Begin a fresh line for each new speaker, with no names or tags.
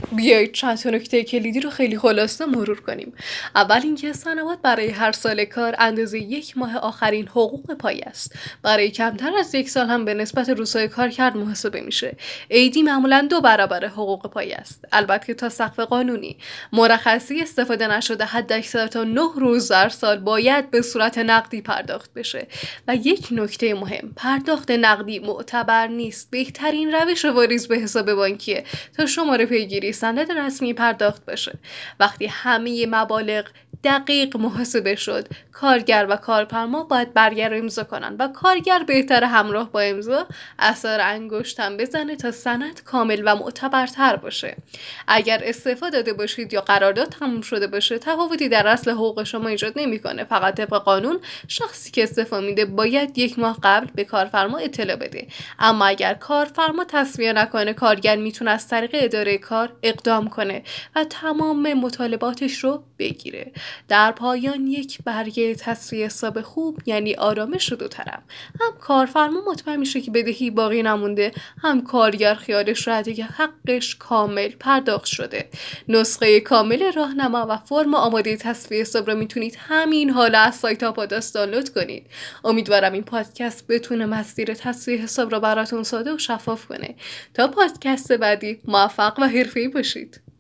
بیایید چند تا نکته کلیدی رو خیلی خلاصه مرور کنیم. اول اینکه سنوات برای هر سال کار اندازه 1 ماه آخرین حقوق پای است. برای کمتر از 1 سال هم به نسبت روزهای کارکرد محاسبه میشه. عیدی معمولا 2 برابر حقوق پای است. البته تا سقف قانونی. مرخصی استفاده نشده حداکثر تا 9 روز در سال باید به صورت نقدی پرداخت بشه. و یک نکته مهم، پرداخت نقدی معتبر نیست. بهترین روش واریز به حساب بانکیه تا شماره پیگیری سند رسمی پرداخت بشه. وقتی همه مبالغ دقیق محاسبه شد، کارگر و کارفرما باید برگه رو امضا کنن و کارگر بهتر همراه با امضا اثر انگشتم بزنه تا سند کامل و معتبرتر باشه. اگر استعفا داده باشید یا قرارداد تموم شده باشه، تفاوتی در اصل حقوق شما ایجاد نمیکنه. فقط طبق قانون شخصی که استعفا میده باید 1 ماه قبل به کارفرما اطلاع بده. اما اگر کارفرما تصفیه نکنه، کارگر میتونه از طریق اداره کار اقدام کنه و تمام مطالباتش رو بگیره. در پایان یک برگه تصفیه حساب خوب یعنی آرامش دو طرف. هم کارفرما مطمئن میشه که بدهی باقی نمونده، هم کارگر خیالش راحته که حقش کامل پرداخت شده. نسخه کامل راهنما و فرم آماده تصفیه حساب رو میتونید همین حالا از سایت آپاداس دانلود کنید. امیدوارم این پادکست بتونه مسیر تصفیه حساب رو براتون ساده و شفاف کنه. تا پادکست بعدی موفق و حرفه‌ای باشید.